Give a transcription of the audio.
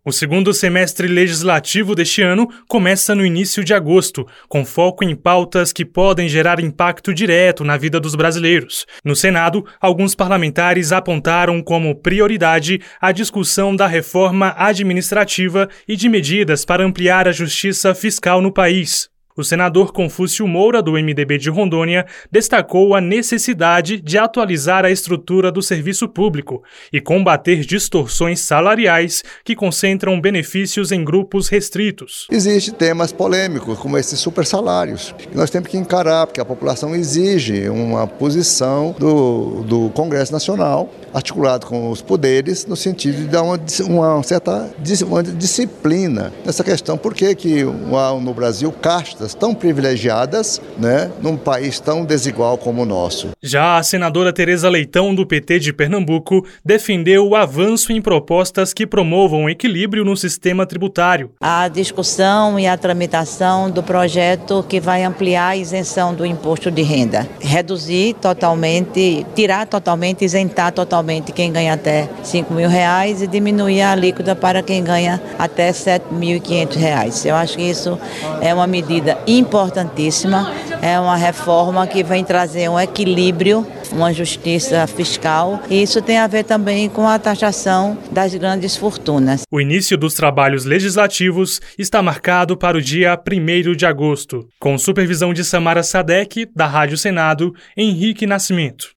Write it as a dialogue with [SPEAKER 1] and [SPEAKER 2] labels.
[SPEAKER 1] O segundo semestre legislativo deste ano começa no início de agosto, com foco em pautas que podem gerar impacto direto na vida dos brasileiros. No Senado, alguns parlamentares apontaram como prioridade a discussão da reforma administrativa e de medidas para ampliar a justiça fiscal no país. O senador Confúcio Moura, do MDB de Rondônia, destacou a necessidade de atualizar a estrutura do serviço público e combater distorções salariais que concentram benefícios em grupos restritos.
[SPEAKER 2] Existem temas polêmicos, como esses supersalários, que nós temos que encarar, porque a população exige uma posição do Congresso Nacional, articulado com os poderes, no sentido de dar uma certa disciplina nessa questão. Por que no Brasil castas tão privilegiadas, num país tão desigual como o nosso?
[SPEAKER 1] Já a senadora Tereza Leitão, do PT de Pernambuco, defendeu o avanço em propostas que promovam o equilíbrio no sistema tributário.
[SPEAKER 3] A discussão e a tramitação do projeto que vai ampliar a isenção do imposto de renda, reduzir totalmente, tirar totalmente, isentar totalmente quem ganha até R$5.000 e diminuir a alíquota para quem ganha até R$7.500. Eu acho que isso é uma medida importantíssima, é uma reforma que vem trazer um equilíbrio, uma justiça fiscal, e isso tem a ver também com a taxação das grandes fortunas.
[SPEAKER 1] O início dos trabalhos legislativos está marcado para o dia 1º de agosto, com supervisão de Samara Sadek, da Rádio Senado, Henrique Nascimento.